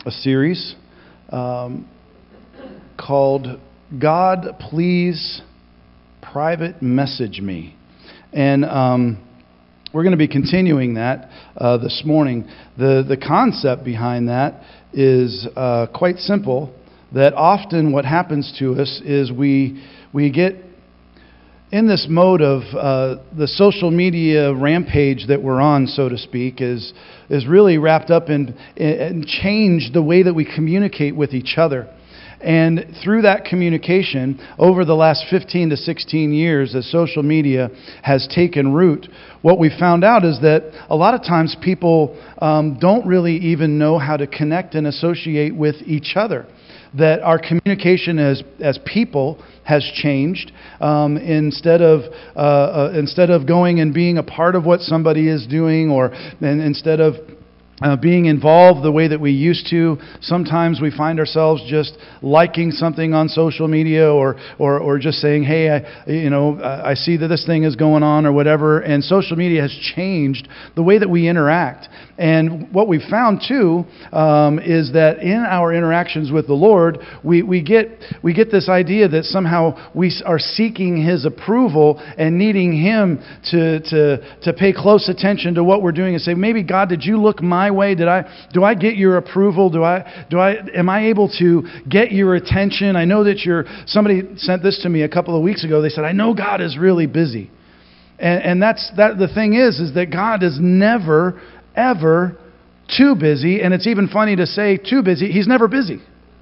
a series called God, Please Private Message Me. And we're going to be continuing that this morning. The concept behind that is quite simple, that often what happens to us is we get in this mode of the social media rampage that we're on, so to speak, is really wrapped up in and changed the way that we communicate with each other. And through that communication, over the last 15 to 16 years, as social media has taken root, what we found out is that a lot of times people don't really even know how to connect and associate with each other. That our communication as people has changed. Instead of going and being a part of what somebody is doing, and instead of being involved the way that we used to, sometimes we find ourselves just liking something on social media, or just saying, "Hey, I see that this thing is going on," or whatever. And social media has changed the way that we interact. And what we found too is that in our interactions with the Lord, we get this idea that somehow we are seeking His approval and needing Him to pay close attention to what we're doing and say, "Maybe God, did you look my way? Do I get your approval? Am I able to get your attention? I know that somebody sent this to me a couple of weeks ago. They said, I know God is really busy." And the thing is that God is never, ever too busy. And it's even funny to say too busy. He's never busy.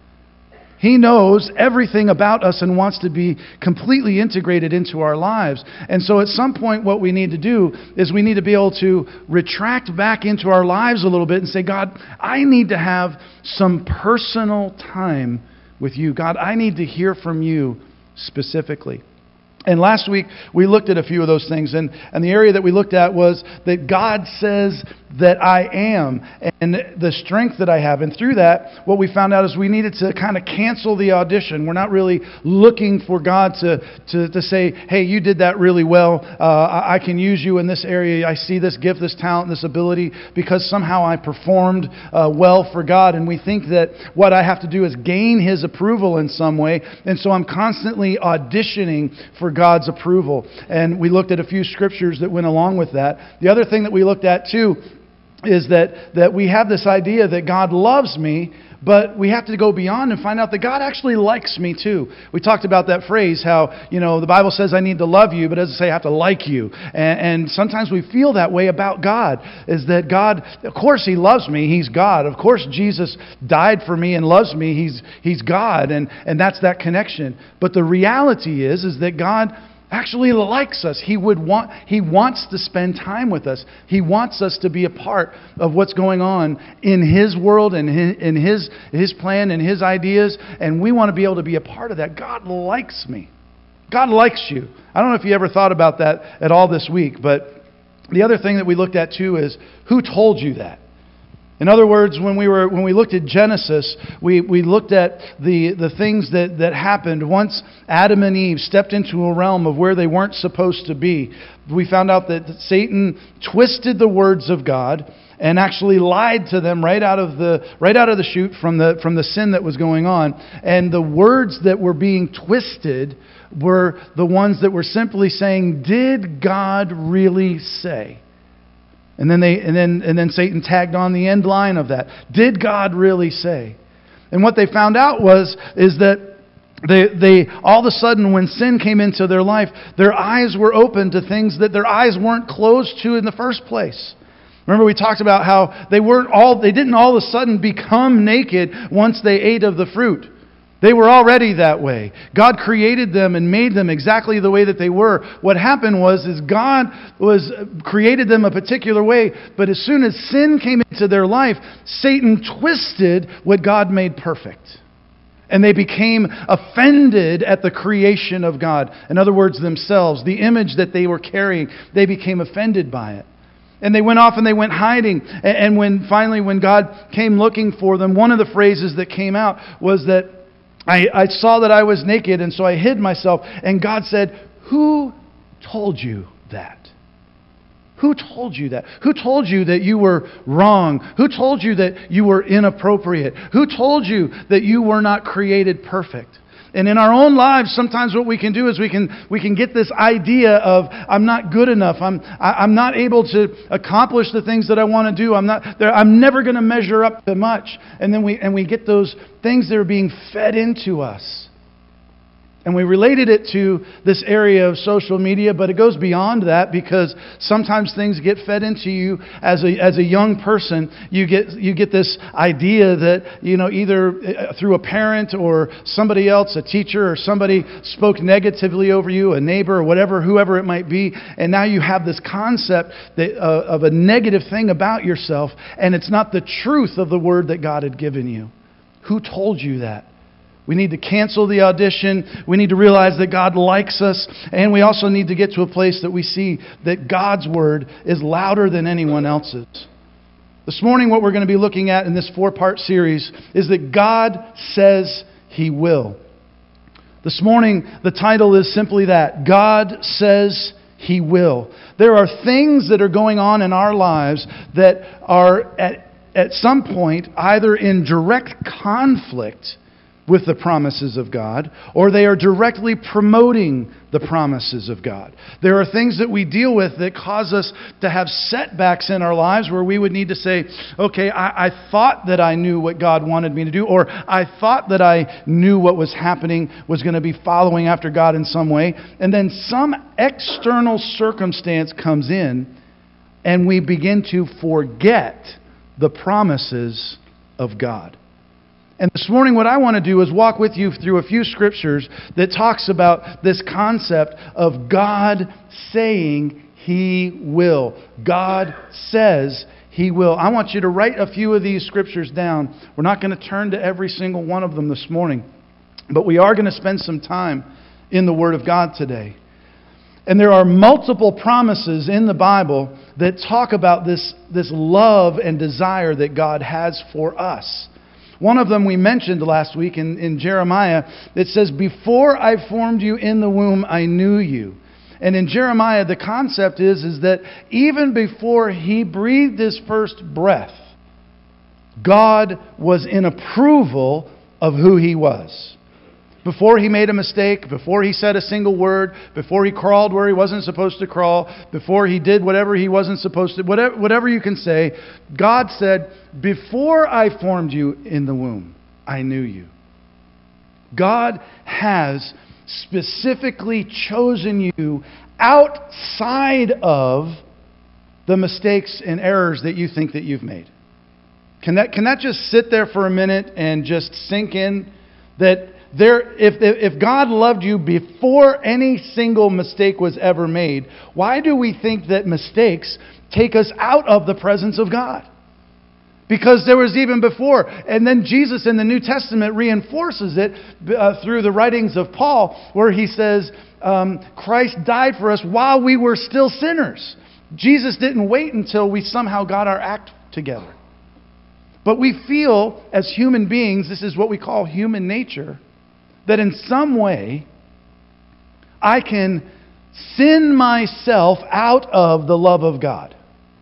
He knows everything about us and wants to be completely integrated into our lives. And so at some point what we need to do is we need to be able to retract back into our lives a little bit and say, "God, I need to have some personal time with you. God, I need to hear from you specifically." And last week we looked at a few of those things, and the area that we looked at was that God says that I am, and the strength that I have. And through that, what we found out is we needed to kind of cancel the audition. We're not really looking for God to say, "Hey, you did that really well. I can use you in this area. I see this gift, this talent, this ability because somehow I performed well for God." And we think that what I have to do is gain His approval in some way. And so I'm constantly auditioning for God's approval. And we looked at a few scriptures that went along with that. The other thing that we looked at too is that we have this idea that God loves me, but we have to go beyond and find out that God actually likes me too. We talked about that phrase, how, the Bible says I need to love you, but it doesn't say I have to like you. And sometimes we feel that way about God, is that God, of course He loves me, He's God. Of course Jesus died for me and loves me, He's God, and that's that connection. But the reality is that God actually likes us. He wants to spend time with us. He wants us to be a part of what's going on in His world and in His plan and His ideas, and we want to be able to be a part of that. God likes me. God likes you. I don't know if you ever thought about that at all this week, but the other thing that we looked at too is, who told you that? In other words, when we looked at Genesis, we looked at the things that happened once Adam and Eve stepped into a realm of where they weren't supposed to be. We found out that Satan twisted the words of God and actually lied to them right out of the chute from the sin that was going on. And the words that were being twisted were the ones that were simply saying, "Did God really say?" And then Satan tagged on the end line of that. Did God really say? And what they found out is that they all of a sudden, when sin came into their life, their eyes were open to things that their eyes weren't closed to in the first place. Remember, we talked about how they didn't all of a sudden become naked once they ate of the fruit. They were already that way. God created them and made them exactly the way that they were. What happened was God created them a particular way, but as soon as sin came into their life, Satan twisted what God made perfect. And they became offended at the creation of God. In other words, themselves, the image that they were carrying, they became offended by it. And they went off and they went hiding. And when God came looking for them, one of the phrases that came out was that I saw that I was naked, and so I hid myself. And God said, "Who told you that?" Who told you that? Who told you that you were wrong? Who told you that you were inappropriate? Who told you that you were not created perfect? And in our own lives, sometimes what we can do is we can get this idea of, I'm not good enough. I'm not able to accomplish the things that I want to do. I'm never going to measure up to much. And then we get those things that are being fed into us. And we related it to this area of social media, but it goes beyond that, because sometimes things get fed into you as a young person. You get this idea that, either through a parent or somebody else, a teacher or somebody spoke negatively over you, a neighbor or whoever it might be, and now you have this concept of a negative thing about yourself, and it's not the truth of the word that God had given you. Who told you that? We need to cancel the audition. We need to realize that God likes us. And we also need to get to a place that we see that God's word is louder than anyone else's. This morning, what we're going to be looking at in this 4-part series is that God says He will. This morning, the title is simply that: God says He will. There are things that are going on in our lives that are at some point either in direct conflict with the promises of God, or they are directly promoting the promises of God. There are things that we deal with that cause us to have setbacks in our lives where we would need to say, okay, I thought that I knew what God wanted me to do, or I thought that I knew what was happening, was going to be following after God in some way, and then some external circumstance comes in and we begin to forget the promises of God. And this morning what I want to do is walk with you through a few scriptures that talks about this concept of God saying He will. God says He will. I want you to write a few of these scriptures down. We're not going to turn to every single one of them this morning, but we are going to spend some time in the Word of God today. And there are multiple promises in the Bible that talk about this love and desire that God has for us. One of them we mentioned last week in Jeremiah. It says, before I formed you in the womb, I knew you. And in Jeremiah, the concept is that even before he breathed his first breath, God was in approval of who He was. Before he made a mistake, before he said a single word, before he crawled where he wasn't supposed to crawl, before he did whatever he wasn't supposed to, whatever you can say, God said, before I formed you in the womb, I knew you. God has specifically chosen you outside of the mistakes and errors that you think that you've made. Can that just sit there for a minute and just sink in? That if God loved you before any single mistake was ever made, why do we think that mistakes take us out of the presence of God? Because there was even before. And then Jesus in the New Testament reinforces it through the writings of Paul, where he says, Christ died for us while we were still sinners. Jesus didn't wait until we somehow got our act together. But we feel as human beings, this is what we call human nature, that in some way I can sin myself out of the love of God.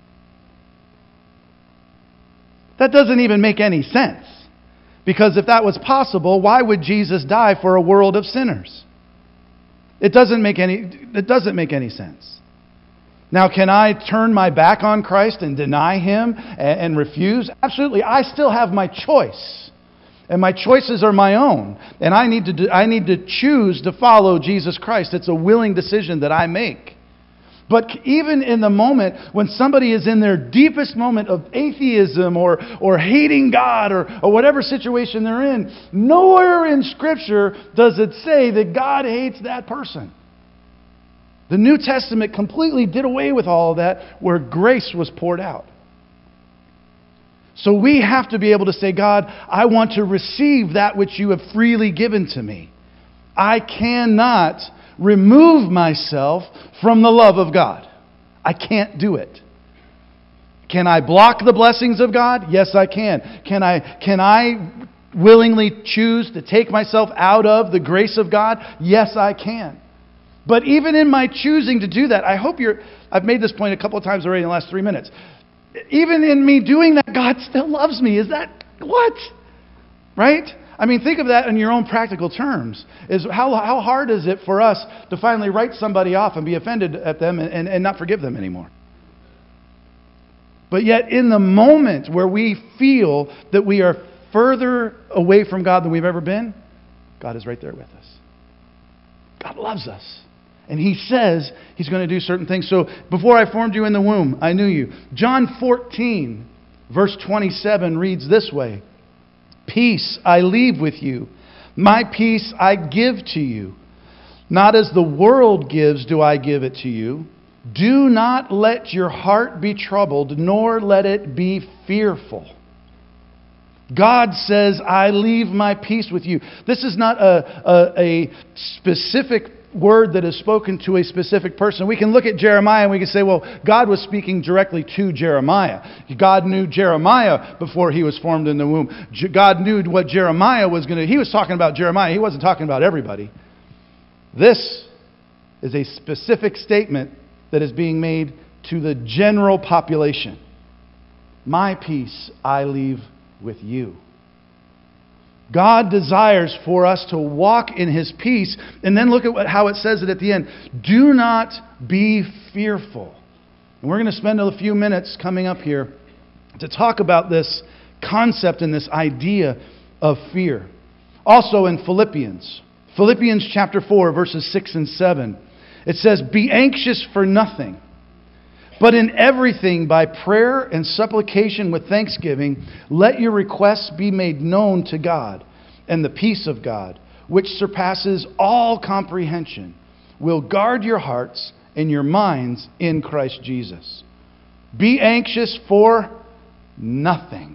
That doesn't even make any sense. Because if that was possible, why would Jesus die for a world of sinners? It doesn't make any sense. Now, can I turn my back on Christ and deny Him and refuse? Absolutely. I still have my choice. And my choices are my own. And I need to choose to follow Jesus Christ. It's a willing decision that I make. But even in the moment when somebody is in their deepest moment of atheism or hating God or whatever situation they're in, nowhere in Scripture does it say that God hates that person. The New Testament completely did away with all of that, where grace was poured out. So we have to be able to say, God, I want to receive that which you have freely given to me. I cannot remove myself from the love of God. I can't do it. Can I block the blessings of God? Yes, I can. Can I willingly choose to take myself out of the grace of God? Yes, I can. But even in my choosing to do that, I've made this point a couple of times already in the last 3 minutes. Even in me doing that, God still loves me. Is that what? Right? I mean, think of that in your own practical terms. Is how hard is it for us to finally write somebody off and be offended at them and not forgive them anymore? But yet in the moment where we feel that we are further away from God than we've ever been, God is right there with us. God loves us. And He says He's going to do certain things. So before I formed you in the womb, I knew you. John 14, verse 27 reads this way. Peace I leave with you. My peace I give to you. Not as the world gives do I give it to you. Do not let your heart be troubled, nor let it be fearful. God says, I leave my peace with you. This is not a specific word that is spoken to a specific person. We can look at Jeremiah and we can say, well, God was speaking directly to Jeremiah. God knew Jeremiah before he was formed in the womb. God knew what Jeremiah was going to... He was talking about Jeremiah. He wasn't talking about everybody. This is a specific statement that is being made to the general population. My peace I leave with you. God desires for us to walk in His peace. And then look at how it says it at the end. Do not be fearful. And we're going to spend a few minutes coming up here to talk about this concept and this idea of fear. Also in Philippians chapter 4, verses 6 and 7. It says, be anxious for nothing, but in everything by prayer and supplication with thanksgiving, let your requests be made known to God, and the peace of God, which surpasses all comprehension, will guard your hearts and your minds in Christ Jesus. Be anxious for nothing.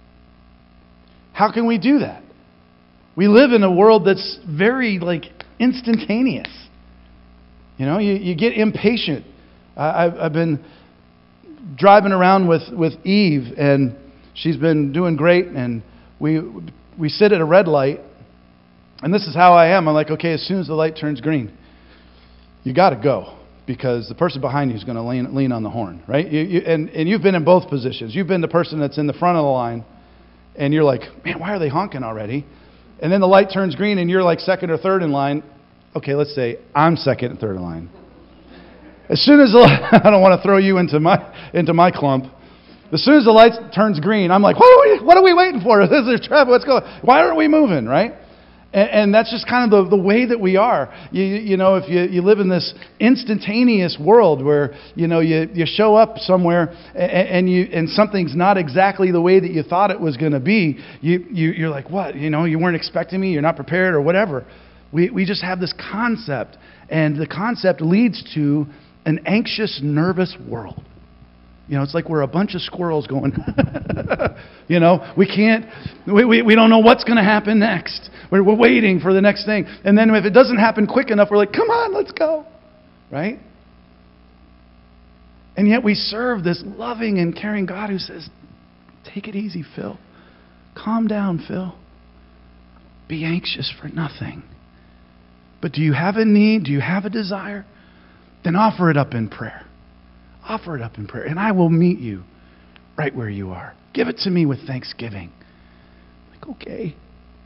How can we do that? We live in a world that's very instantaneous. You know, you get impatient. I've been driving around with Eve, and she's been doing great, and we sit at a red light, and this is how I am. I'm like, okay, as soon as the light turns green, you got to go, because the person behind you is going to lean on the horn, right? And you've been in both positions. You've been the person that's in the front of the line, and you're like, man, why are they honking already? And then the light turns green, and you're like second or third in line. Okay, let's say I'm second and third in line. As soon as I don't want to throw you into my clump. As soon as the light turns green, I'm like, what are we waiting for? This is traffic. What's going? Why aren't we moving? Right? And that's just kind of the way that we are. You know, if you live in this instantaneous world where you show up somewhere and something's not exactly the way that you thought it was going to be, you're like, what? You weren't expecting me. You're not prepared or whatever. We just have this concept, and the concept leads to an anxious, nervous world. It's like we're a bunch of squirrels going, we don't know what's going to happen next. We're waiting for the next thing. And then if it doesn't happen quick enough, we're like, come on, let's go. Right? And yet we serve this loving and caring God who says, take it easy, Phil. Calm down, Phil. Be anxious for nothing. But do you have a need? Do you have a desire? Then offer it up in prayer. Offer it up in prayer. And I will meet you right where you are. Give it to me with thanksgiving. Like, okay.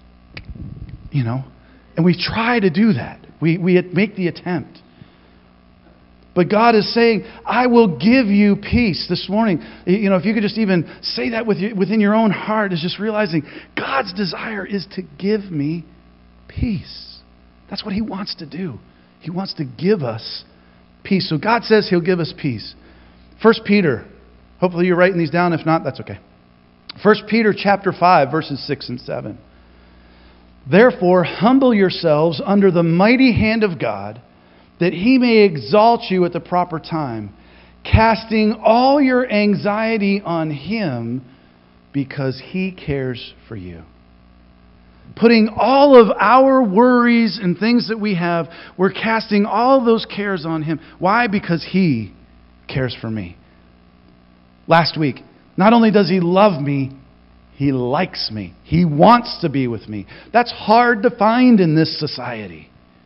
And we try to do that. We make the attempt. But God is saying, I will give you peace. This morning, if you could just even say that within your own heart, is just realizing God's desire is to give me peace. That's what He wants to do. He wants to give us peace. So God says He'll give us peace. 1 Peter, hopefully you're writing these down. If not, that's okay. 1 Peter chapter 5, verses 6 and 7. Therefore, humble yourselves under the mighty hand of God, that He may exalt you at the proper time, casting all your anxiety on Him, because He cares for you. Putting all of our worries and things that we have, we're casting all those cares on Him. Why? Because He cares for me. Last week, not only does He love me, He likes me. He wants to be with me. That's hard to find in this society.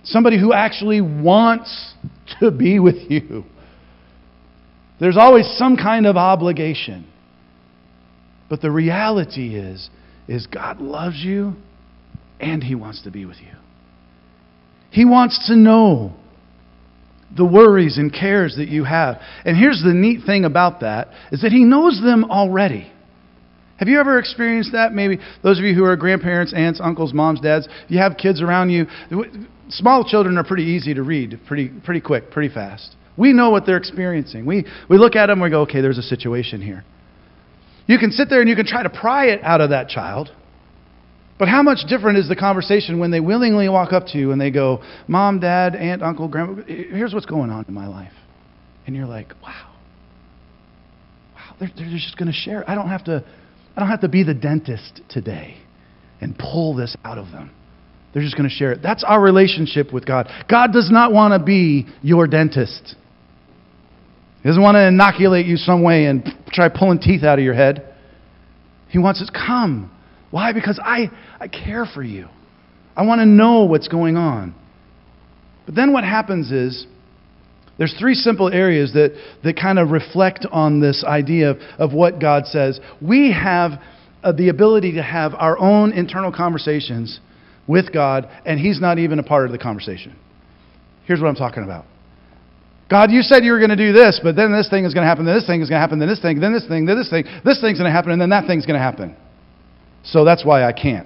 Somebody who actually wants to be with you. There's always some kind of obligation. But the reality is God loves you and He wants to be with you. He wants to know the worries and cares that you have. And here's the neat thing about that, is that He knows them already. Have you ever experienced that? Maybe those of you who are grandparents, aunts, uncles, moms, dads, you have kids around you. Small children are pretty easy to read, pretty quick, pretty fast. We know what they're experiencing. We look at them and we go, okay, there's a situation here. You can sit there and you can try to pry it out of that child. But how much different is the conversation when they willingly walk up to you and they go, Mom, Dad, Aunt, Uncle, Grandma, here's what's going on in my life. And you're like, wow, they're just going to share. I don't have to be the dentist today and pull this out of them. They're just going to share it. That's our relationship with God. God does not want to be your dentist. He doesn't want to inoculate you some way and try pulling teeth out of your head. He wants us, come. Why? Because I care for you. I want to know what's going on. But then what happens is, there's three simple areas that kind of reflect on this idea of what God says. We have the ability to have our own internal conversations with God, and He's not even a part of the conversation. Here's what I'm talking about. God, you said you were going to do this, but then this thing is going to happen, then this thing is going to happen, then this thing, then this thing, then this thing, this thing's going to happen, and then that thing's going to happen. So that's why I can't.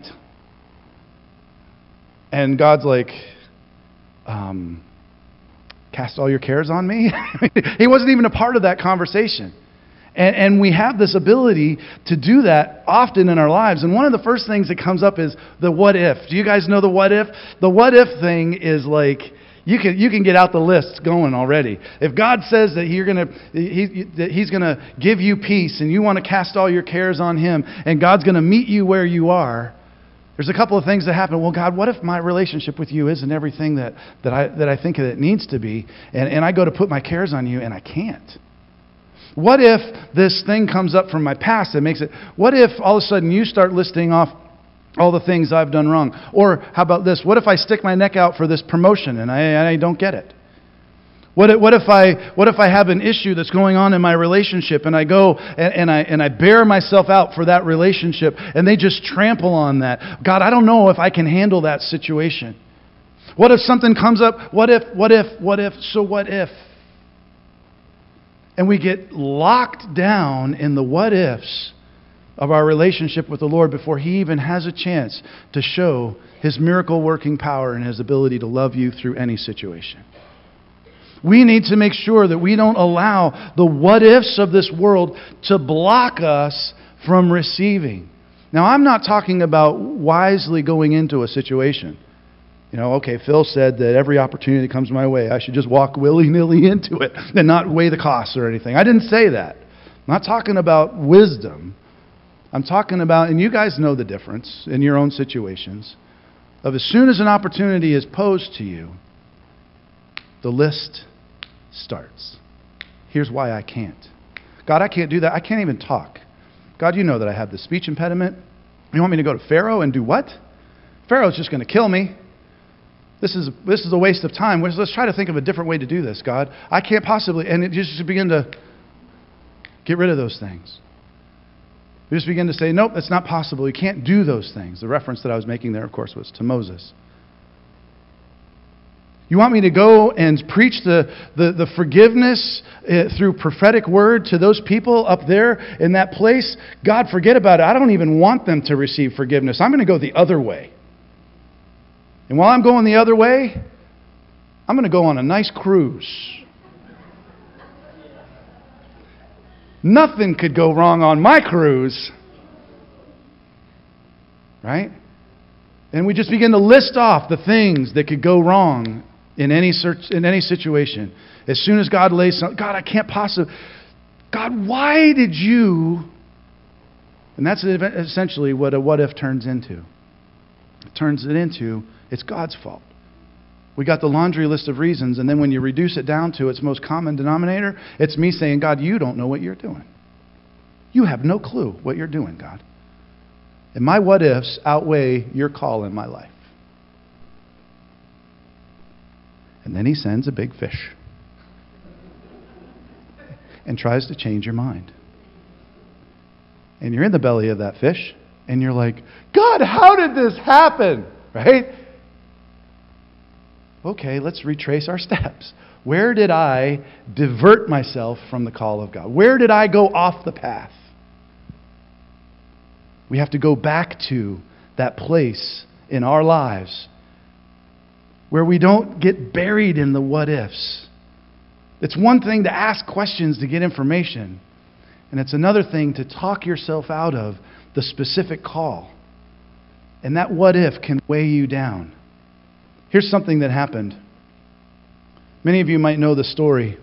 And God's like, cast all your cares on me? He wasn't even a part of that conversation. And we have this ability to do that often in our lives. And one of the first things that comes up is the what if. Do you guys know the what if? The what if thing is like, you can get out the list going already. If God says that He's going to give you peace and you want to cast all your cares on Him and God's going to meet you where you are, there's a couple of things that happen. Well, God, what if my relationship with you isn't everything that I think it needs to be, and I go to put my cares on you and I can't? What if this thing comes up from my past that makes it... What if all of a sudden you start listing off all the things I've done wrong? Or how about this? What if I stick my neck out for this promotion and I don't get it? What if I have an issue that's going on in my relationship and I go and I bear myself out for that relationship and they just trample on that? God, I don't know if I can handle that situation. What if something comes up? What if? So what if? And we get locked down in the what ifs of our relationship with the Lord before He even has a chance to show His miracle working power and His ability to love you through any situation. We need to make sure that we don't allow the what ifs of this world to block us from receiving. Now, I'm not talking about wisely going into a situation. Okay, Phil said that every opportunity that comes my way, I should just walk willy-nilly into it and not weigh the costs or anything. I didn't say that. I'm not talking about wisdom. I'm talking about, and you guys know the difference in your own situations, of as soon as an opportunity is posed to you, the list starts. Here's why I can't. God, I can't do that. I can't even talk. God, you know that I have the speech impediment. You want me to go to Pharaoh and do what? Pharaoh's just going to kill me. This is a waste of time. Let's try to think of a different way to do this, God. I can't possibly... And it just begin to get rid of those things. We just begin to say, nope, that's not possible. You can't do those things. The reference that I was making there, of course, was to Moses. You want me to go and preach the forgiveness through prophetic word to those people up there in that place? God, forget about it. I don't even want them to receive forgiveness. I'm going to go the other way. And while I'm going the other way, I'm going to go on a nice cruise. Nothing could go wrong on my cruise. Right? And we just begin to list off the things that could go wrong in any situation. As soon as God lays something, God, I can't possibly... God, why did you... And that's essentially what a what if turns into. It turns it into, it's God's fault. We got the laundry list of reasons, and then when you reduce it down to its most common denominator, it's me saying, God, you don't know what you're doing. You have no clue what you're doing, God. And my what ifs outweigh your call in my life. And then he sends a big fish and tries to change your mind. And you're in the belly of that fish, and you're like, God, how did this happen? Right? Okay, let's retrace our steps. Where did I divert myself from the call of God? Where did I go off the path? We have to go back to that place in our lives where we don't get buried in the what ifs. It's one thing to ask questions to get information, and it's another thing to talk yourself out of the specific call. And that what if can weigh you down. Here's something that happened. Many of you might know the story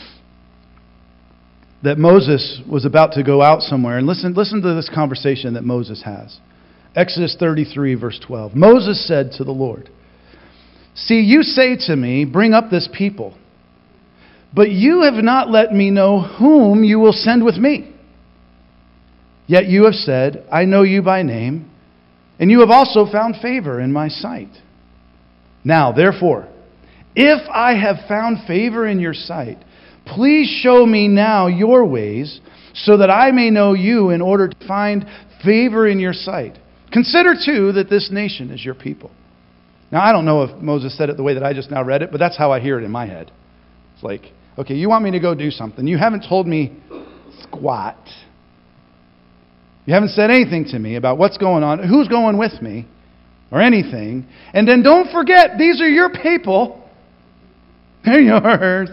that Moses was about to go out somewhere. And listen to this conversation that Moses has. Exodus 33, verse 12. Moses said to the Lord, "See, you say to me, bring up this people, but you have not let me know whom you will send with me. Yet you have said, I know you by name, and you have also found favor in my sight. Now, therefore, if I have found favor in your sight, please show me now your ways, so that I may know you in order to find favor in your sight. Consider, too, that this nation is your people." Now, I don't know if Moses said it the way that I just now read it, but that's how I hear it in my head. It's like, okay, you want me to go do something. You haven't told me squat. You haven't said anything to me about what's going on, who's going with me, or anything. And then don't forget, these are your people. They're yours.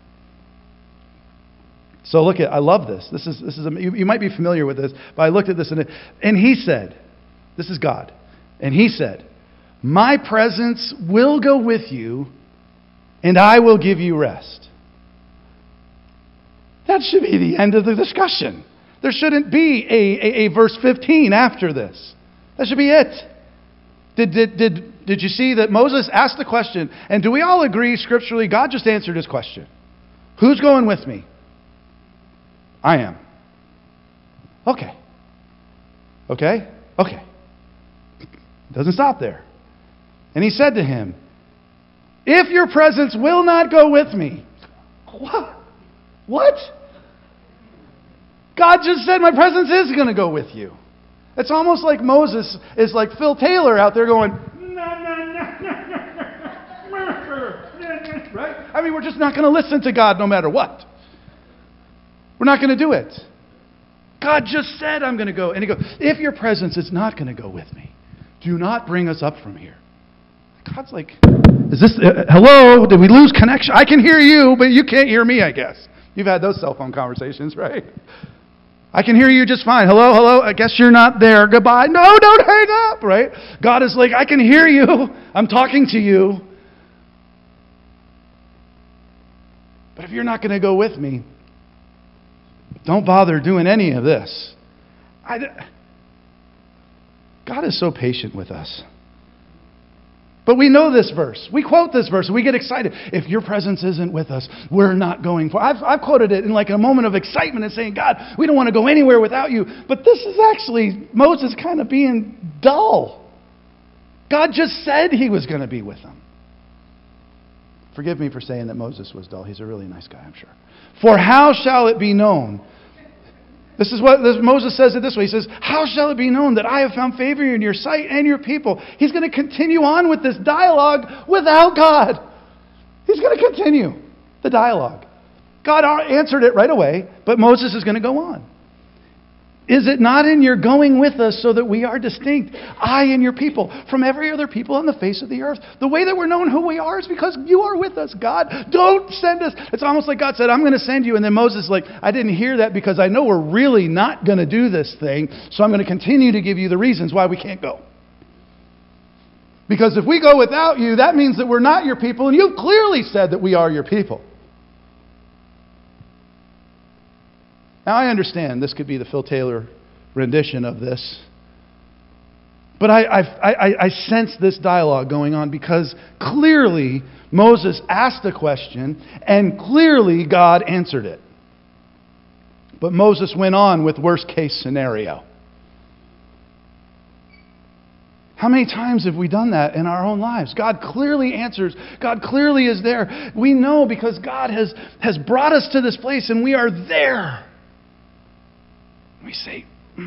So look at, I love this. This is you might be familiar with this, but I looked at this and he said, this is God, and he said, "My presence will go with you, and I will give you rest." That should be the end of the discussion. There shouldn't be a verse 15 after this. That should be it. Did you see that Moses asked the question, and do we all agree scripturally God just answered his question? Who's going with me? I am. Okay. Okay? Okay. Doesn't stop there. And he said to him, "If your presence will not go with me." What? God just said my presence is going to go with you. It's almost like Moses is like Phil Taylor out there going, right? I mean, we're just not going to listen to God no matter what. We're not going to do it. God just said I'm going to go. And he goes, if your presence is not going to go with me, do not bring us up from here. God's like, is this, hello? Did we lose connection? I can hear you, but you can't hear me, I guess. You've had those cell phone conversations, right? I can hear you just fine. Hello, hello. I guess you're not there. Goodbye. No, don't hang up, right? God is like, I can hear you. I'm talking to you. But if you're not going to go with me, don't bother doing any of this. God is so patient with us. But we know this verse. We quote this verse. And we get excited. If your presence isn't with us, we're not going for. I've quoted it in like a moment of excitement and saying, God, we don't want to go anywhere without you. But this is actually Moses kind of being dull. God just said he was going to be with them. Forgive me for saying that Moses was dull. He's a really nice guy, I'm sure. For how shall it be known? This is what Moses says it this way. He says, how shall it be known that I have found favor in your sight and your people? He's going to continue on with this dialogue without God. He's going to continue the dialogue. God answered it right away, but Moses is going to go on. Is it not in your going with us so that we are distinct, I and your people, from every other people on the face of the earth? The way that we're known who we are is because you are with us, God. Don't send us. It's almost like God said, I'm going to send you. And then Moses is like, I didn't hear that because I know we're really not going to do this thing. So I'm going to continue to give you the reasons why we can't go. Because if we go without you, that means that we're not your people. And you've clearly said that we are your people. Now, I understand this could be the Phil Taylor rendition of this. But I sense this dialogue going on because clearly Moses asked a question and clearly God answered it. But Moses went on with worst case scenario. How many times have we done that in our own lives? God clearly answers. God clearly is there. We know because God has brought us to this place and we are there. We say,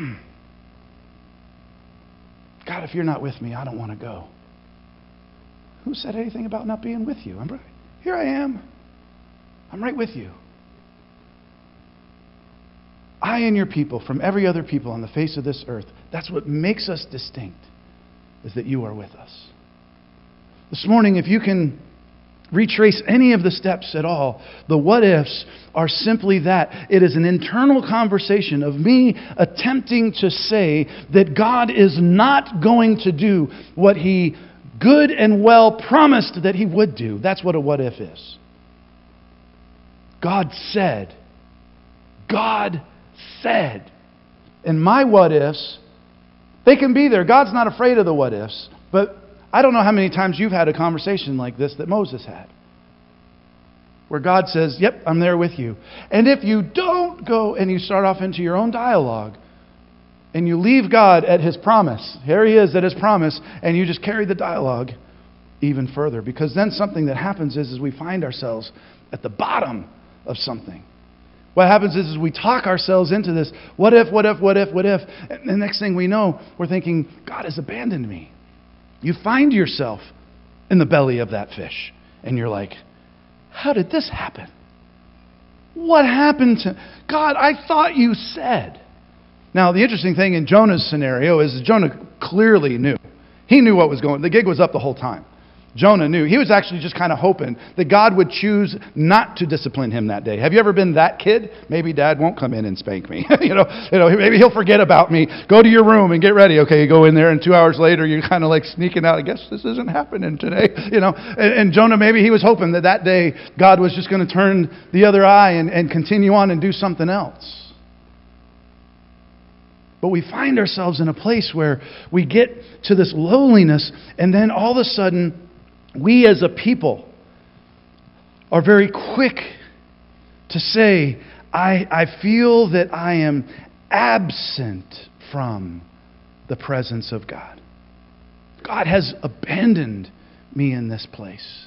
God, if you're not with me, I don't want to go. Who said anything about not being with you? Here I am. I'm right with you. I and your people, from every other people on the face of this earth, that's what makes us distinct, is that you are with us. This morning, if you can retrace any of the steps at all, the what ifs are simply that. It is an internal conversation of me attempting to say that God is not going to do what He good and well promised that He would do. That's what a what if is. God said. God said. And my what ifs, they can be there. God's not afraid of the what ifs. But I don't know how many times you've had a conversation like this that Moses had. Where God says, yep, I'm there with you. And if you don't go and you start off into your own dialogue and you leave God at His promise, here He is at His promise, and you just carry the dialogue even further. Because then something that happens is we find ourselves at the bottom of something. What happens is we talk ourselves into this, what if, what if, what if, what if. And the next thing we know, we're thinking, God has abandoned me. You find yourself in the belly of that fish. And you're like, how did this happen? What happened to... God, I thought you said. Now, the interesting thing in Jonah's scenario is Jonah clearly knew. He knew what was going on. The gig was up the whole time. Jonah knew. He was actually just kind of hoping that God would choose not to discipline him that day. Have you ever been that kid? Maybe Dad won't come in and spank me. you know, maybe he'll forget about me. Go to your room and get ready. Okay, you go in there, and 2 hours later, you're kind of like sneaking out. I guess this isn't happening today. And Jonah, maybe he was hoping that day God was just going to turn the other eye and continue on and do something else. But we find ourselves in a place where we get to this lowliness, and then all of a sudden, we as a people are very quick to say, I feel that I am absent from the presence of God. God has abandoned me in this place.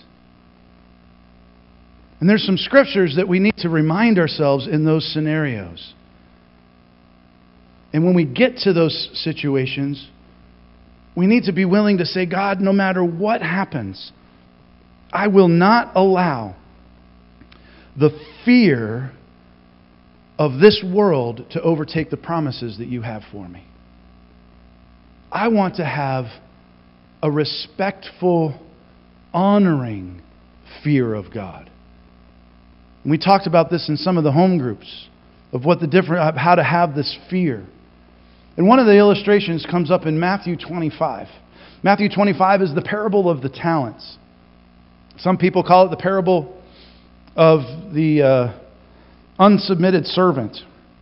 And there's some scriptures that we need to remind ourselves in those scenarios. And when we get to those situations, we need to be willing to say, God, no matter what happens, I will not allow the fear of this world to overtake the promises that you have for me. I want to have a respectful, honoring fear of God. And we talked about this in some of the home groups of how to have this fear. And one of the illustrations comes up in Matthew 25. Matthew 25 is the parable of the talents. Some people call it the parable of the unsubmitted servant.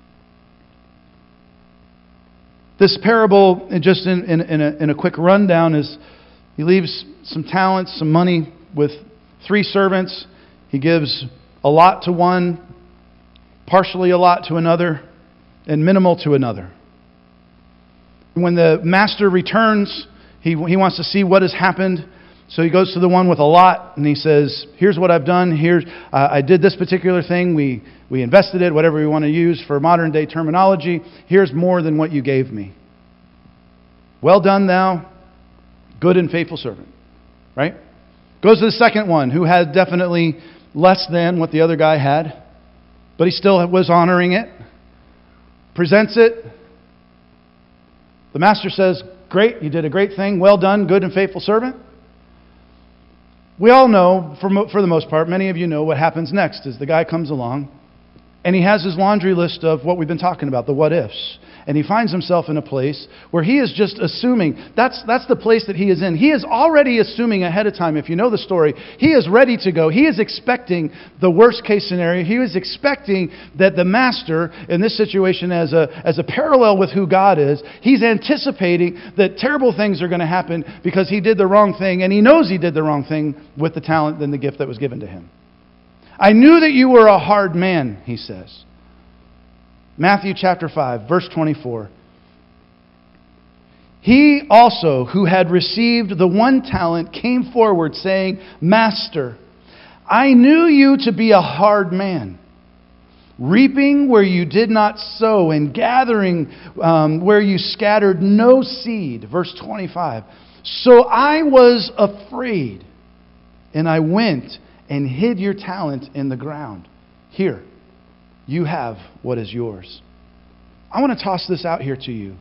This parable, just in a quick rundown, is he leaves some talents, some money with 3 servants. He gives a lot to one, partially a lot to another, and minimal to another. When the master returns, he wants to see what has happened. So he goes to the one with a lot and he says, here's what I've done. I did this particular thing. We invested it, whatever we want to use for modern day terminology. Here's more than what you gave me. Well done, thou good and faithful servant. Right? Goes to the second one who had definitely less than what the other guy had, but he still was honoring it. Presents it. The master says, great, you did a great thing. Well done, good and faithful servant. We all know, for the most part, many of you know what happens next is the guy comes along and he has his laundry list of what we've been talking about, the what ifs. And he finds himself in a place where he is just assuming, that's the place that he is in. He is already assuming ahead of time, if you know the story, he is ready to go. He is expecting the worst case scenario. He was expecting that the master, in this situation as a parallel with who God is, he's anticipating that terrible things are going to happen because he did the wrong thing, and he knows he did the wrong thing with the talent and the gift that was given to him. I knew that you were a hard man, he says. Matthew chapter 5, verse 24. He also, who had received the 1 talent, came forward, saying, Master, I knew you to be a hard man, reaping where you did not sow, and gathering where you scattered no seed. Verse 25. So I was afraid, and I went and hid your talent in the ground. Here, you have what is yours. I want to toss this out here to you.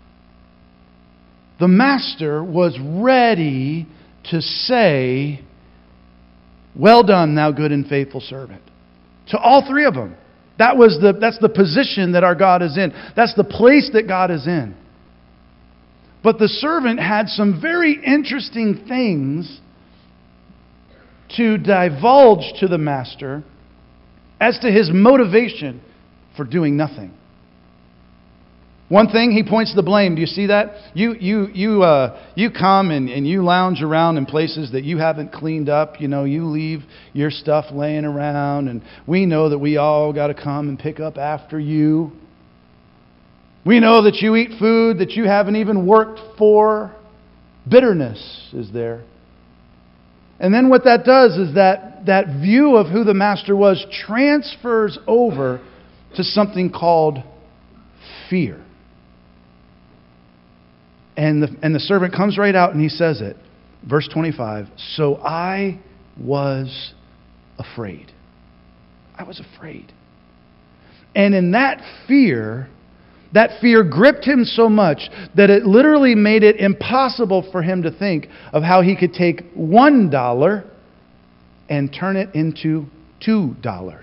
The master was ready to say, well done, thou good and faithful servant. To all 3 of them. That's the position that our God is in. That's the place that God is in. But the servant had some very interesting things to divulge to the master as to his motivation for doing nothing. One thing, he points the blame. Do you see that? You come and you lounge around in places that you haven't cleaned up. You leave your stuff laying around, and we know that we all got to come and pick up after you. We know that you eat food that you haven't even worked for. Bitterness is there. And then what that does is that view of who the master was transfers over to something called fear. And the servant comes right out and he says it. Verse 25. So I was afraid. I was afraid. And in that fear gripped him so much that it literally made it impossible for him to think of how he could take $1 and turn it into $2.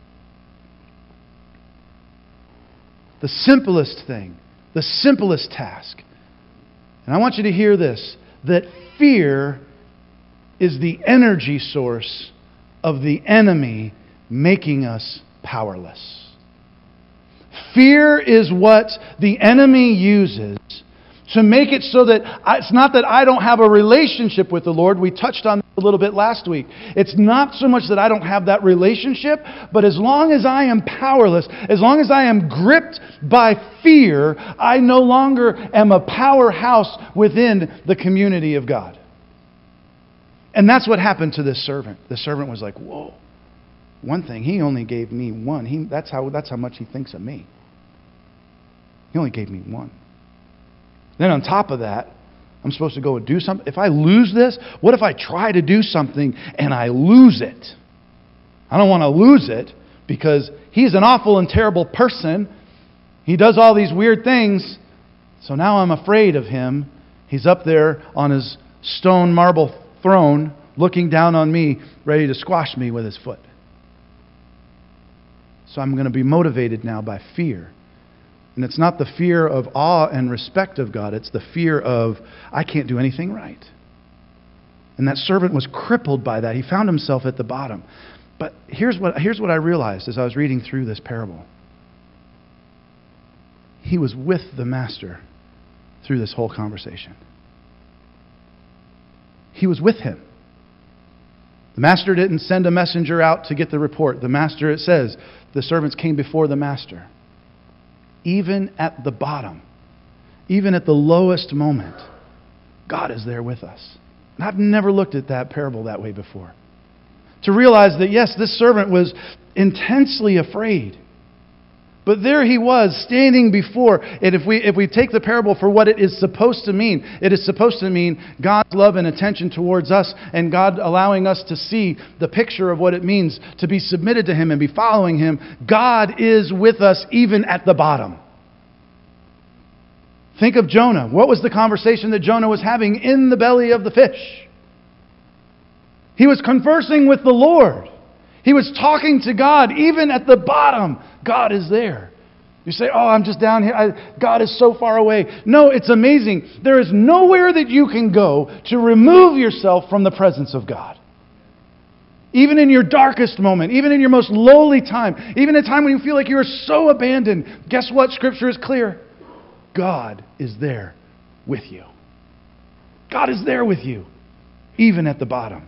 The simplest thing, the simplest task. And I want you to hear this, that fear is the energy source of the enemy making us powerless. Fear is what the enemy uses to make it so that it's not that I don't have a relationship with the Lord. We touched on that a little bit last week. It's not so much that I don't have that relationship, but as long as I am powerless, as long as I am gripped by fear, I no longer am a powerhouse within the community of God. And that's what happened to this servant. The servant was like, whoa. One thing, he only gave me 1. That's how much he thinks of me. He only gave me 1. Then on top of that, I'm supposed to go and do something. If I lose this, what if I try to do something and I lose it? I don't want to lose it because he's an awful and terrible person. He does all these weird things. So now I'm afraid of him. He's up there on his stone marble throne looking down on me, ready to squash me with his foot. So I'm going to be motivated now by fear. And it's not the fear of awe and respect of God. It's the fear of, I can't do anything right. And that servant was crippled by that. He found himself at the bottom. But here's what I realized as I was reading through this parable. He was with the master through this whole conversation. He was with him. The master didn't send a messenger out to get the report. The master, it says, the servants came before the master. Even at the bottom, even at the lowest moment, God is there with us. And I've never looked at that parable that way before. To realize that, yes, this servant was intensely afraid. But there he was, standing before. And if we take the parable for what it is supposed to mean, it is supposed to mean God's love and attention towards us, and God allowing us to see the picture of what it means to be submitted to Him and be following Him. God is with us even at the bottom. Think of Jonah. What was the conversation that Jonah was having in the belly of the fish? He was conversing with the Lord. He was talking to God. Even at the bottom, God is there. You say, oh, I'm just down here. God is so far away. No, it's amazing. There is nowhere that you can go to remove yourself from the presence of God. Even in your darkest moment, even in your most lowly time, even a time when you feel like you are so abandoned, guess what? Scripture is clear. God is there with you. God is there with you, even at the bottom.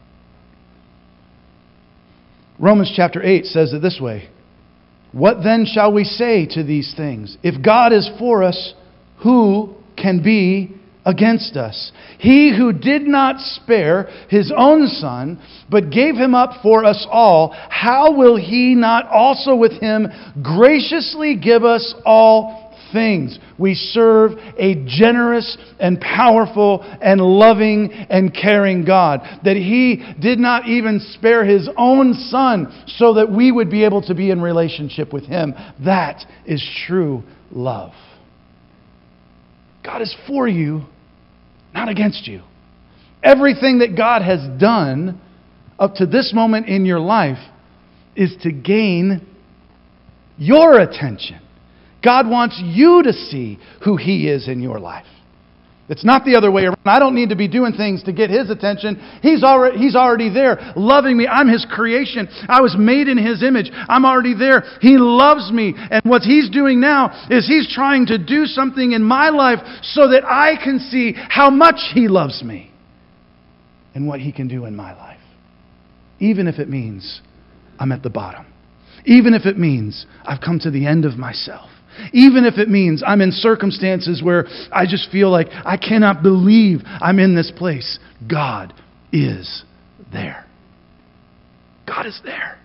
Romans chapter 8 says it this way. What then shall we say to these things? If God is for us, who can be against us? He who did not spare His own Son, but gave Him up for us all, how will He not also with Him graciously give us all things? We serve a generous and powerful and loving and caring God, that He did not even spare His own Son so that we would be able to be in relationship with Him. That is true love. God is for you, not against you. Everything that God has done up to this moment in your life is to gain your attention. God wants you to see who He is in your life. It's not the other way around. I don't need to be doing things to get His attention. He's already there, loving me. I'm His creation. I was made in His image. I'm already there. He loves me. And what He's doing now is He's trying to do something in my life so that I can see how much He loves me and what He can do in my life. Even if it means I'm at the bottom. Even if it means I've come to the end of myself. Even if it means I'm in circumstances where I just feel like I cannot believe I'm in this place. God is there. God is there.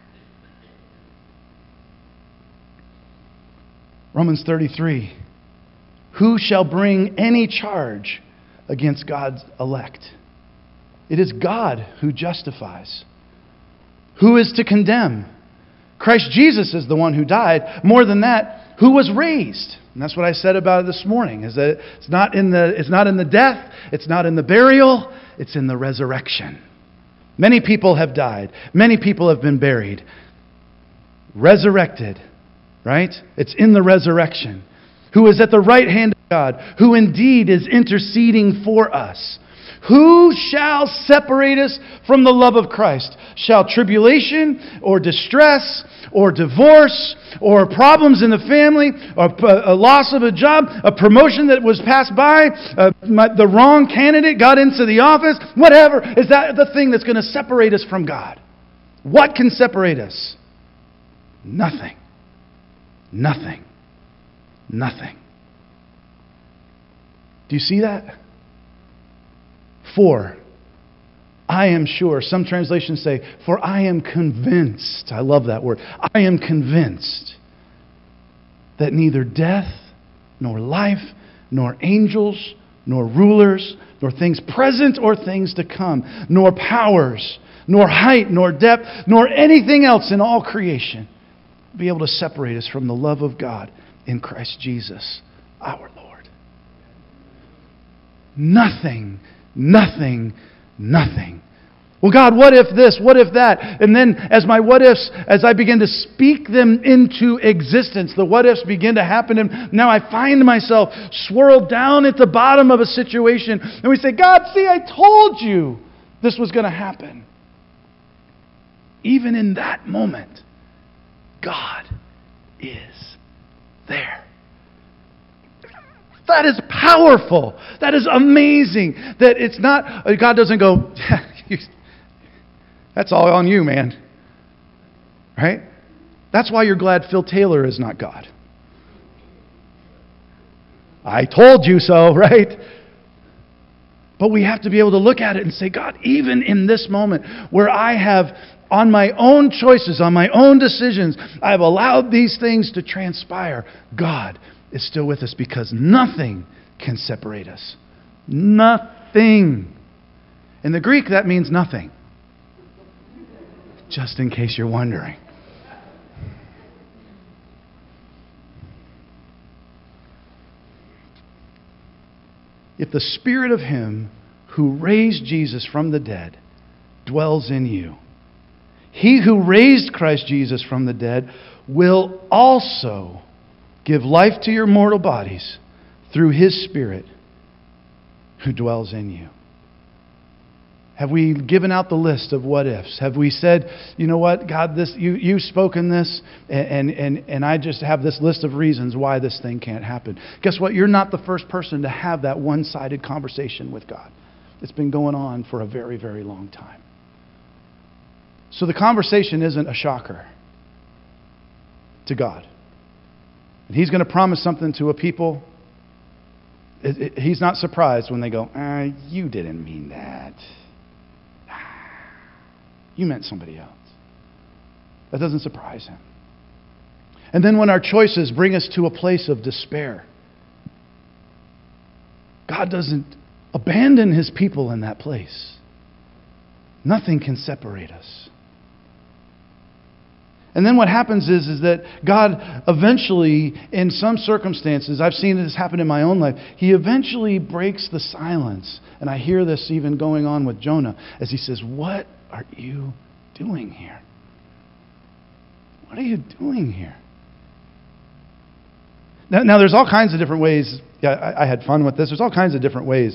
Romans 33. Who shall bring any charge against God's elect? It is God who justifies. Who is to condemn? Christ Jesus is the one who died. More than that, who was raised. And that's what I said about it this morning, is that it's not in the death, it's not in the burial, it's in the resurrection. Many people have died. Many people have been buried. Resurrected, right? It's in the resurrection. Who is at the right hand of God, who indeed is interceding for us. Who shall separate us from the love of Christ? Shall tribulation or distress or divorce or problems in the family or a loss of a job, a promotion that was passed by, the wrong candidate got into the office, whatever, is that the thing that's going to separate us from God? What can separate us? Nothing. Nothing. Nothing. Do you see that? For I am sure. Some translations say, for I am convinced. I love that word. I am convinced that neither death, nor life, nor angels, nor rulers, nor things present or things to come, nor powers, nor height, nor depth, nor anything else in all creation will be able to separate us from the love of God in Christ Jesus, our Lord. Nothing. Nothing. Well, God, what if this? What if that? And then as my what ifs, as I begin to speak them into existence, the what ifs begin to happen. And now I find myself swirled down at the bottom of a situation. And we say, God, see, I told you this was going to happen. Even in that moment, God is there. That is powerful. That is amazing. That it's not, God doesn't go, that's all on you, man. Right? That's why you're glad Phil Taylor is not God. I told you so, right? But we have to be able to look at it and say, God, even in this moment where I have, on my own choices, on my own decisions, I have allowed these things to transpire, God is still with us because nothing can separate us. Nothing. In the Greek, that means nothing. Just in case you're wondering. If the Spirit of Him who raised Jesus from the dead dwells in you, He who raised Christ Jesus from the dead will also give life to your mortal bodies through His Spirit who dwells in you. Have we given out the list of what ifs? Have we said, you know what, God, this you've spoken this, and I just have this list of reasons why this thing can't happen? Guess what? You're not the first person to have that one-sided conversation with God. It's been going on for a very, very long time. So the conversation isn't a shocker to God. And He's going to promise something to a people, he's not surprised when they go, you didn't mean that. You meant somebody else. That doesn't surprise him. And then when our choices bring us to a place of despair, God doesn't abandon his people in that place. Nothing can separate us. And then what happens is that God eventually, in some circumstances, I've seen this happen in my own life, he eventually breaks the silence. And I hear this even going on with Jonah as he says, what are you doing here? What are you doing here? Now there's all kinds of different ways. Yeah, I had fun with this. There's all kinds of different ways,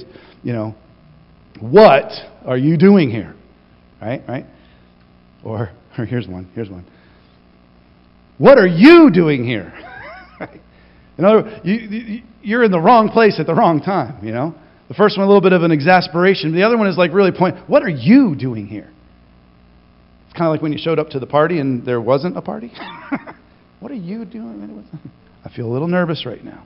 what are you doing here? Right? Or here's one. What are you doing here? In other words, you're in the wrong place at the wrong time, The first one, a little bit of an exasperation. The other one is like really what are you doing here? It's kind of like when you showed up to the party and there wasn't a party. What are you doing? I feel a little nervous right now.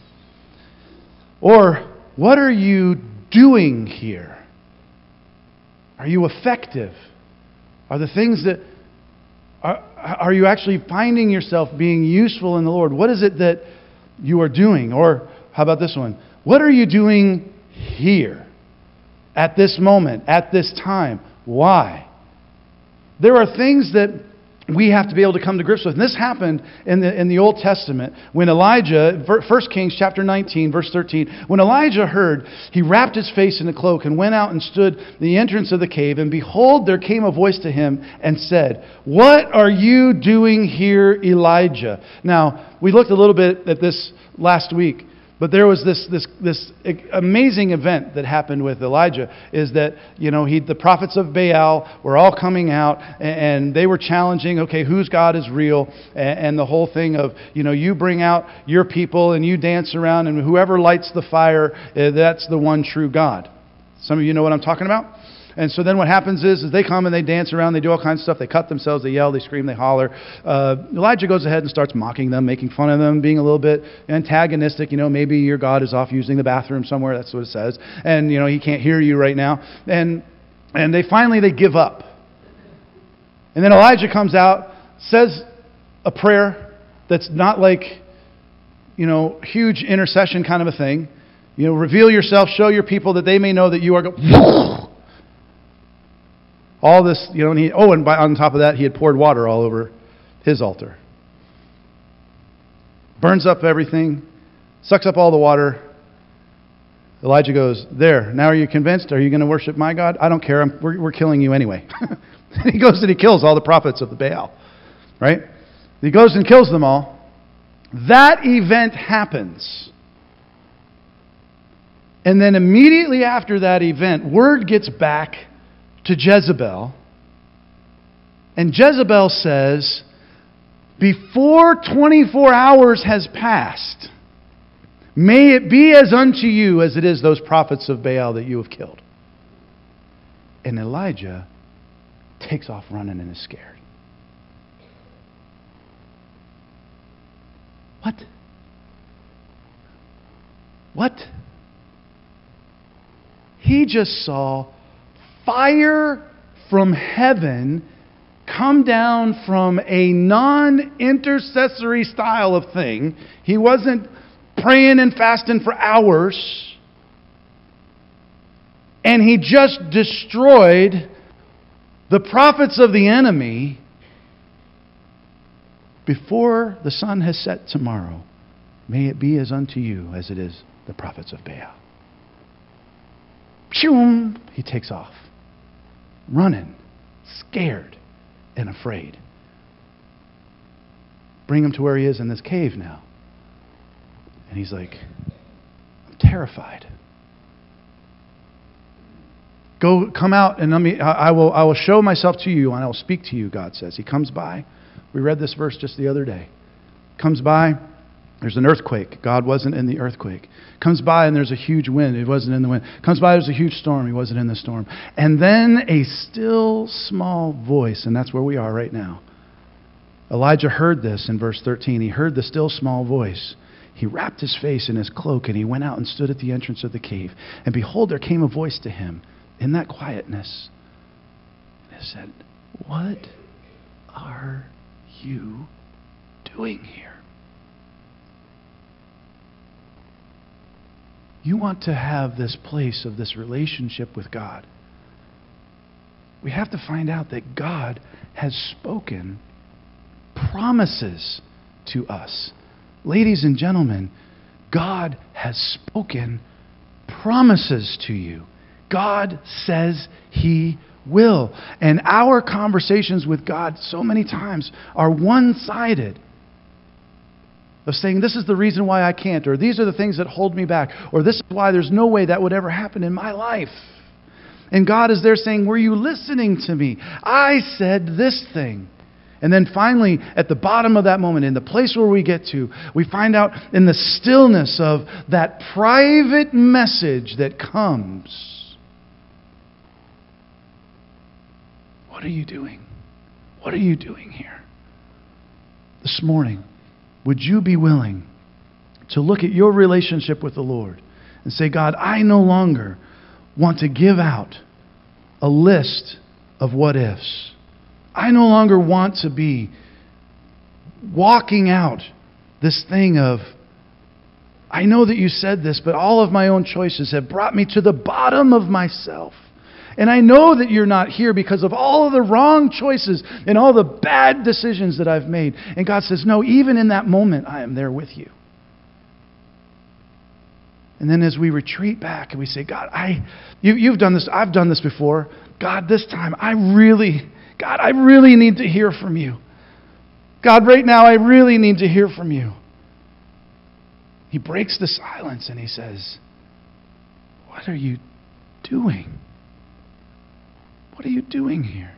Or, what are you doing here? Are you effective? Are the things that... Are you actually finding yourself being useful in the Lord? What is it that you are doing? Or, how about this one? What are you doing here? At this moment, at this time? Why? There are things that we have to be able to come to grips with. And this happened in the Old Testament when Elijah, 1 Kings chapter 19, verse 13, when Elijah heard, he wrapped his face in a cloak and went out and stood at the entrance of the cave. And behold, there came a voice to him and said, what are you doing here, Elijah? Now, we looked a little bit at this last week. But there was this amazing event that happened with Elijah, is that, the prophets of Baal were all coming out and they were challenging, okay, whose God is real? And the whole thing of, you bring out your people and you dance around and whoever lights the fire, that's the one true God. Some of you know what I'm talking about? And so then what happens is they come and they dance around, they do all kinds of stuff, they cut themselves, they yell, they scream, they holler. Elijah goes ahead and starts mocking them, making fun of them, being a little bit antagonistic. Maybe your God is off using the bathroom somewhere, that's what it says. And, he can't hear you right now. And they finally give up. And then Elijah comes out, says a prayer that's not like, huge intercession kind of a thing. Reveal yourself, show your people that they may know that you are... All this, and on top of that, he had poured water all over his altar. Burns up everything, sucks up all the water. Elijah goes, there, now are you convinced? Are you going to worship my God? I don't care, we're killing you anyway. He goes and he kills all the prophets of the Baal. Right? He goes and kills them all. That event happens. And then immediately after that event, word gets back to Jezebel. And Jezebel says, before 24 hours has passed, may it be as unto you as it is those prophets of Baal that you have killed. And Elijah takes off running and is scared. What? He just saw fire from heaven come down from a non-intercessory style of thing. He wasn't praying and fasting for hours. And he just destroyed the prophets of the enemy before the sun has set tomorrow. May it be as unto you as it is the prophets of Baal. Pshum! He takes off, running, scared and afraid. Bring him to where he is in this cave now. And he's like, I'm terrified. Come out and I will show myself to you and I will speak to you, God says. He comes by. We read this verse just the other day. Comes by. There's an earthquake. God wasn't in the earthquake. Comes by and there's a huge wind. He wasn't in the wind. Comes by, there's a huge storm. He wasn't in the storm. And then a still small voice, and that's where we are right now. Elijah heard this in verse 13. He heard the still small voice. he wrapped his face in his cloak, and he went out and stood at the entrance of the cave. And behold, there came a voice to him in that quietness. And it said, "What are you doing here?" You want to have this place of this relationship with God. We have to find out that God has spoken promises to us. Ladies and gentlemen, God has spoken promises to you. God says He will. And our conversations with God so many times are one-sided. Of saying, this is the reason why I can't, or these are the things that hold me back, or this is why there's no way that would ever happen in my life. And God is there saying, were you listening to me? I said this thing. And then finally, at the bottom of that moment, in the place where we get to, we find out in the stillness of that private message that comes. What are you doing? What are you doing here? This morning, would you be willing to look at your relationship with the Lord and say, God, I no longer want to give out a list of what ifs. I no longer want to be walking out this thing of, I know that you said this, but all of my own choices have brought me to the bottom of myself. And I know that you're not here because of all of the wrong choices and all the bad decisions that I've made. And God says, no, even in that moment, I am there with you. And then as we retreat back and we say, God, you've done this, I've done this before. God, this time, I really need to hear from you. God, right now, I really need to hear from you. He breaks the silence and He says, what are you doing? What are you doing here?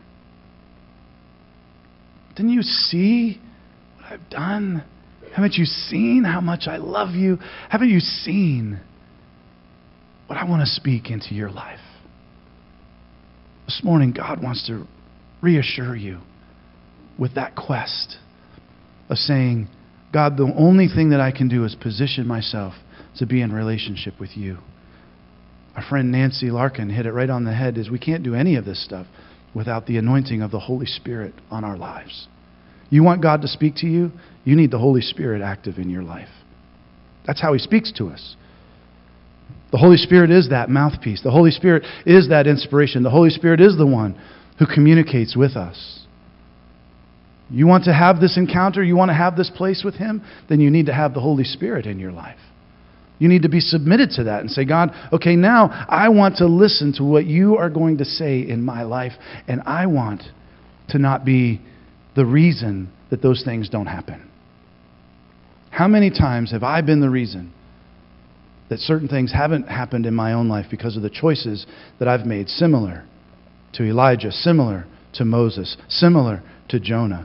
Didn't you see what I've done? Haven't you seen how much I love you? Haven't you seen what I want to speak into your life? This morning, God wants to reassure you with that quest of saying, God, the only thing that I can do is position myself to be in relationship with you. Our friend Nancy Larkin hit it right on the head, is we can't do any of this stuff without the anointing of the Holy Spirit on our lives. You want God to speak to you? You need the Holy Spirit active in your life. That's how He speaks to us. The Holy Spirit is that mouthpiece. The Holy Spirit is that inspiration. The Holy Spirit is the one who communicates with us. You want to have this encounter? You want to have this place with Him? Then you need to have the Holy Spirit in your life. You need to be submitted to that and say, God, okay, now I want to listen to what you are going to say in my life, and I want to not be the reason that those things don't happen. How many times have I been the reason that certain things haven't happened in my own life because of the choices that I've made, similar to Elijah, similar to Moses, similar to Jonah?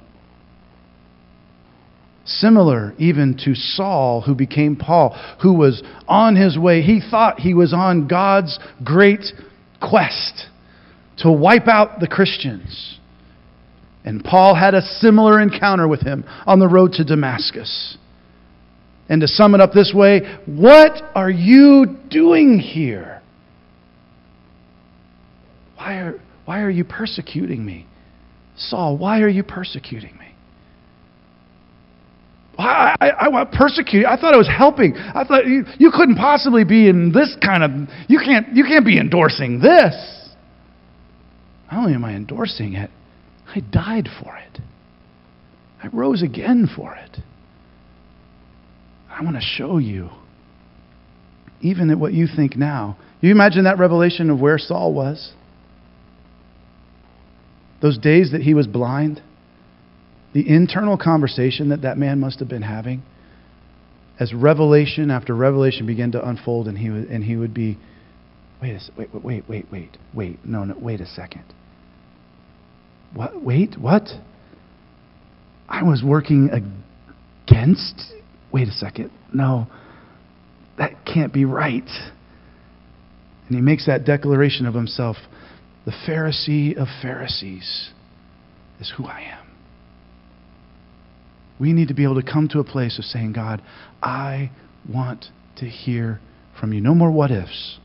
Similar even to Saul, who became Paul, who was on his way. He thought he was on God's great quest to wipe out the Christians. And Paul had a similar encounter with him on the road to Damascus. And to sum it up this way, what are you doing here? Why are you persecuting me? Saul, why are you persecuting me? I want persecuted. I thought I was helping. I thought you couldn't possibly be in this kind of. You can't be endorsing this. Not only am I endorsing it, I died for it. I rose again for it. I want to show you, even at what you think now. You imagine that revelation of where Saul was? Those days that he was blind? The internal conversation that man must have been having as revelation after revelation began to unfold, and he would be, wait a second. What? I was working against? Wait a second. No, that can't be right. And he makes that declaration of himself. The Pharisee of Pharisees is who I am. We need to be able to come to a place of saying, God, I want to hear from you. No more what ifs.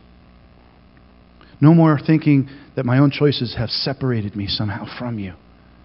No more thinking that my own choices have separated me somehow from you.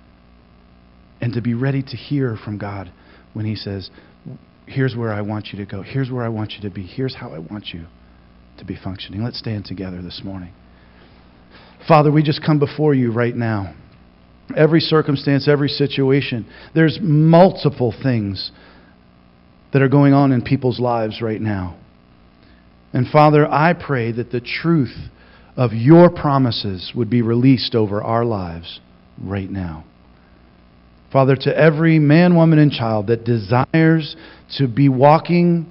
And to be ready to hear from God when He says, here's where I want you to go. Here's where I want you to be. Here's how I want you to be functioning. Let's stand together this morning. Father, we just come before you right now. Every circumstance, every situation, there's multiple things that are going on in people's lives right now. And Father, I pray that the truth of your promises would be released over our lives right now. Father, to every man, woman, and child that desires to be walking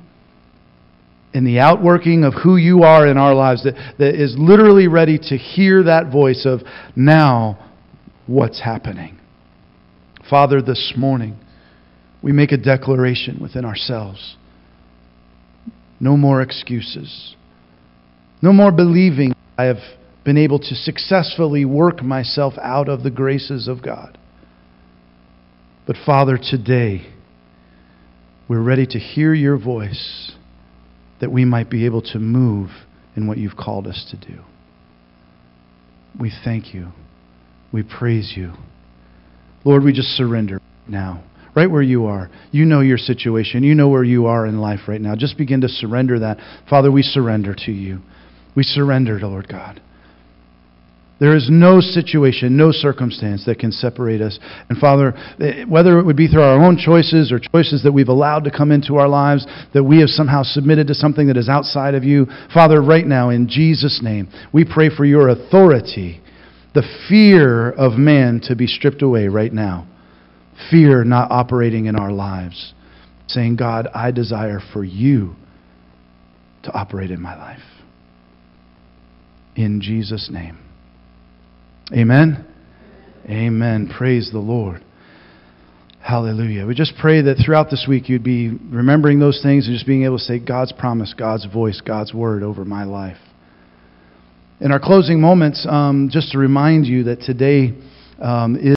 in the outworking of who you are in our lives, that is literally ready to hear that voice of, now, what's happening? Father, this morning, we make a declaration within ourselves. No more excuses. No more believing I have been able to successfully work myself out of the graces of God. But Father, today, we're ready to hear your voice that we might be able to move in what you've called us to do. We thank you. We praise you. Lord, we just surrender now, right where you are. You know your situation. You know where you are in life right now. Just begin to surrender that. Father, we surrender to you. We surrender, Lord God. There is no situation, no circumstance that can separate us. And Father, whether it would be through our own choices or choices that we've allowed to come into our lives, that we have somehow submitted to something that is outside of you, Father, right now, in Jesus' name, we pray for your authority, the fear of man to be stripped away right now. Fear not operating in our lives. Saying, God, I desire for you to operate in my life. In Jesus' name. Amen? Amen. Praise the Lord. Hallelujah. We just pray that throughout this week you'd be remembering those things and just being able to say God's promise, God's voice, God's word over my life. In our closing moments, just to remind you that today is